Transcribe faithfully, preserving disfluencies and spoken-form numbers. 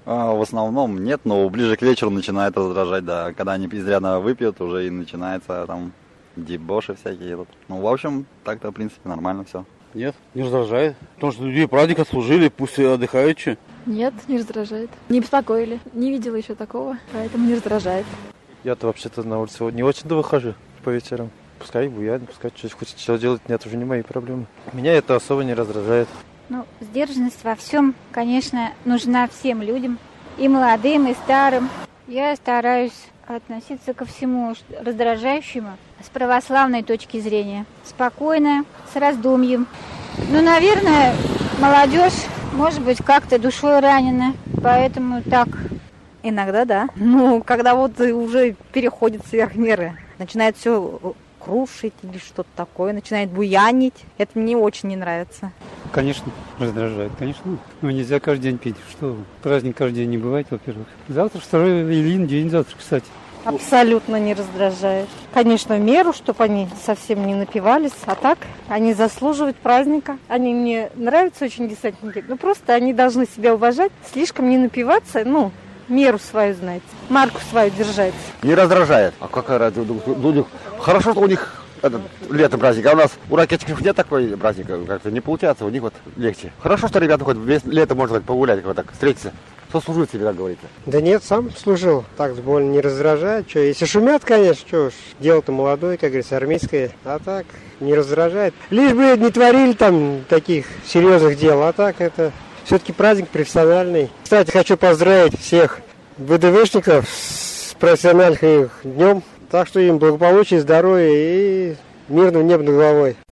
А, в основном нет, но ближе к вечеру начинает раздражать, да. Когда они изрядно выпьют, уже и начинается там дебоши всякие. Ну, в общем, так-то, в принципе, нормально все. Нет, не раздражает. Потому что люди праздник отслужили, пусть и отдыхают че. Нет, не раздражает. Не беспокоили. Не видела еще такого, поэтому не раздражает. Я-то вообще-то на улицу не очень-то выхожу по вечерам. Пускай буянят, пускай что-то хочет что делать, нет, уже не мои проблемы. Меня это особо не раздражает. Ну, сдержанность во всем, конечно, нужна всем людям, и молодым, и старым. Я стараюсь относиться ко всему раздражающему с православной точки зрения. Спокойно, с раздумьем. Ну, наверное, молодежь, может быть, как-то душой ранена, поэтому так. Иногда да. Ну, когда вот уже переходит сверх меры, начинает все крушить или что-то такое, начинает буянить. Это мне очень не нравится. Конечно, раздражает, конечно. Ну, нельзя каждый день пить. Что, праздник каждый день не бывает, во-первых. Завтра второй Ильин день, завтра, кстати. Абсолютно не раздражает. Конечно, в меру, чтобы они совсем не напивались, а так они заслуживают праздника. Они мне нравятся очень десантники, но просто они должны себя уважать, слишком не напиваться, ну, меру свою знать, марку свою держать. Не раздражает. А какая разница? Хорошо, что у них этот, лето праздник, а у нас у ракетчиков нет такой праздника, как-то не получается, у них вот легче. Хорошо, что ребята хоть весь лето можно хоть погулять, вот так встретиться. Кто служит себе, как говорится? Да нет, сам служил, так больно не раздражает. Что, если шумят, конечно, что ж, дело-то молодое, как говорится, армейское, а так не раздражает. Лишь бы не творили там таких серьезных дел, а так это все-таки праздник профессиональный. Кстати, хочу поздравить всех ВДВшников с профессиональным их днем. Так что им благополучия, здоровья и мирного неба над головой.